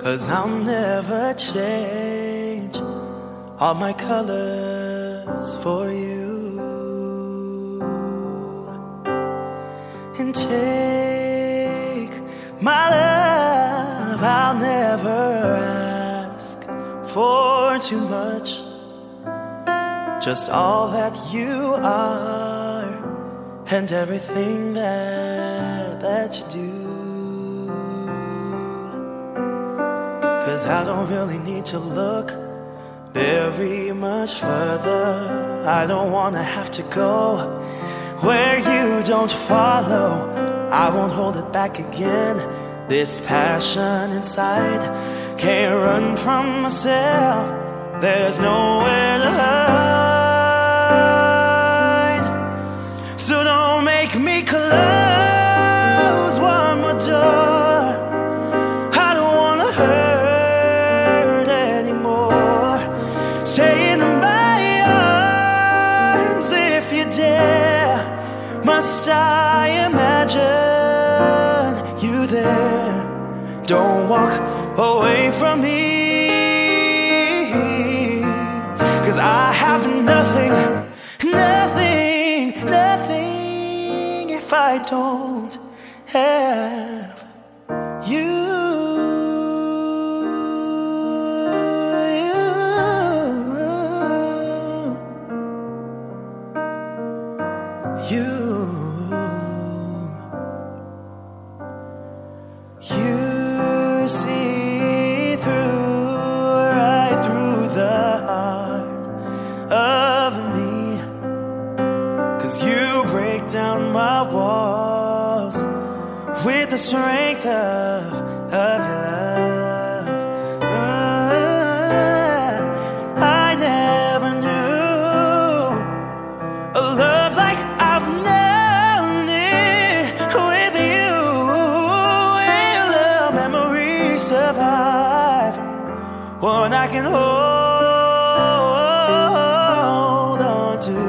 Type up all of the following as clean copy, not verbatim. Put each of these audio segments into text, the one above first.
'cause I'll never change all my colors for you. And take my love, I'll never ask for too much, just all that you are and everything that you do. 'Cause I don't really need to look very much further. I don't wanna have to go where you don't follow. I won't hold it back again. This passion inside can't run from myself. There's nowhere to hide. So don't make me close one more door. I don't wanna hurt anymore. Stay in my arms if you dare. Must I imagine you there? Don't walk away from me, 'cause I have nothing, nothing, nothing if I don't have you. You see through, right through the heart of me, 'cause you break down my walls with the strength of your love. I never knew a love like I've known it with you. Will the memory survive one I can hold on to?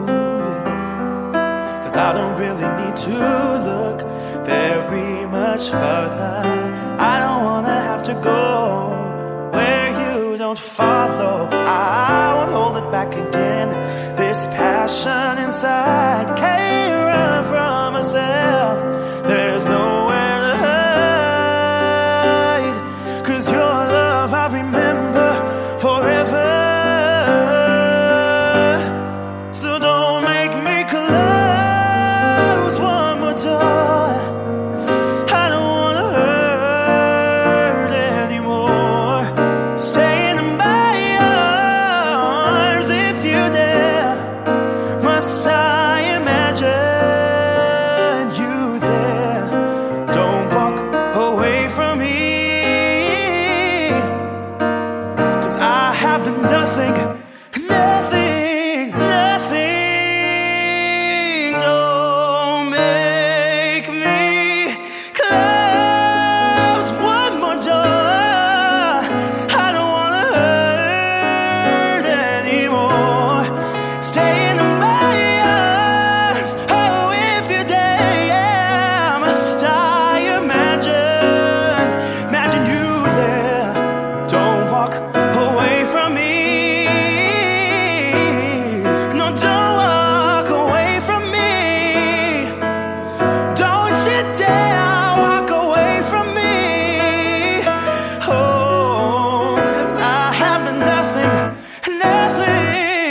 'Cause I don't really need to look very much further. I don't wanna have to go where you don't follow. I won't hold it back again. This passion inside can't run from myself. There's nowhere to hide, 'cause your love I remember forever. So don't make me close one more door. I don't wanna hurt anymore. Stay in my arms if you dare. Must I imagine you there? Don't walk away from me, 'cause I have nothing, nothing, nothing. Don't make me close one more door. I don't wanna hurt anymore. Stay in my arms, oh, if you dare. Must I imagine you there? Don't walk away from me. No, don't walk away from me. Don't you dare walk away from me. Oh, 'cause I have nothing, nothing,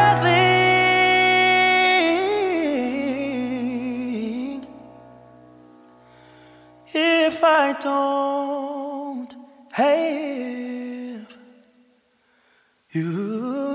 nothing if I don't have you.